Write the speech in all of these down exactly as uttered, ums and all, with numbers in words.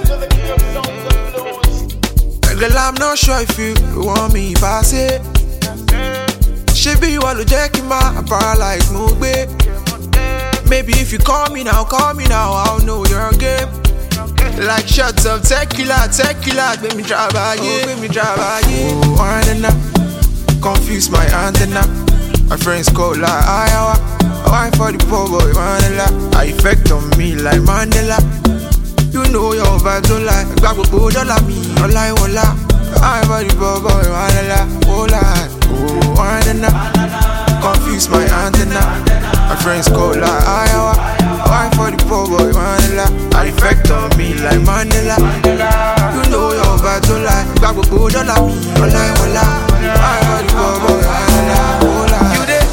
Girl, I'm not sure if you want me if I say. She be what you check in my paralyzed move. Maybe if you call me now, call me now, I'll know your game. Like shots of tequila, tequila, make me drive by you, make me drive by you. Oh, I confuse my antenna. My friends call like Iowa. Wine for the poor boy, Mandela. I effect on me like Mandela. You know your vibes don't lie. Back with both dollar me, no lie, wala. Wine for the poor boy, Mandela. Oh, lie. Oh, Mandela. Confuse my antenna. My friends call like Iowa. Wine for the poor boy, Mandela. I effect on me like Mandela. You know your vibes don't lie. Back with both dollar me, no lie, wala. Wine for the poor boy, Mandela. Oh, lie.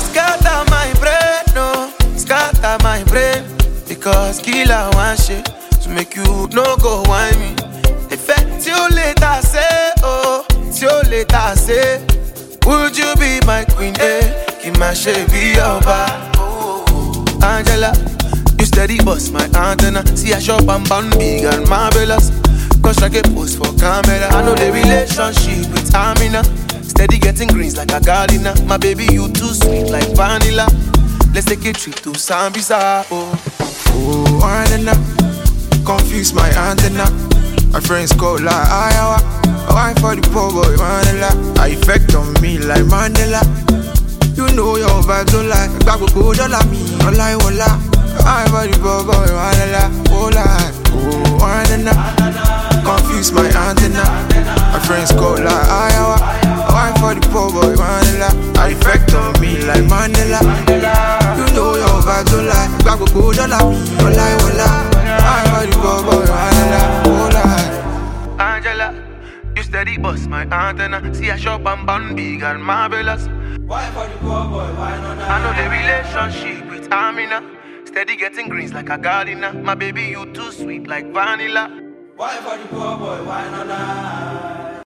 My brain, because killer one shit to make you no go whine me. Effect you later say, oh, you later say, would you be my queen? Eh, keep my shape be your bar. Oh, Angela, you steady bust my antenna. See I shop and bun big and marvelous. Cause I get post for camera. I know the relationship with Amina. Steady getting greens like a gardener. My baby you too sweet like vanilla. Let's take a trip to Sambisa, oh. Oh, Mandela. Confuse my antenna. My friends call like Iowa. Wine for the poor boy, Mandela. I effect on me like Mandela. You know your vibes don't lie. Back with both dollar me, no lie, wala. Wine for the poor boy, Mandela. Oh, lie. Oh, Mandela. Confuse my antenna. My friends call like Iowa. Wine for the poor boy, Mandela. I effect on me like Mandela. You know your vibes don't lie. Back with good dollar me, no lie, wala. I for the poor boy, Mandela. Oh, lie. Angela, you steady bust my antenna. See I shop and bun big and marvelous. Why for the poor boy, why not? I know the relationship with Amina. Steady getting greens like a gardener. My baby you too sweet like vanilla. Why for the poor boy, why not?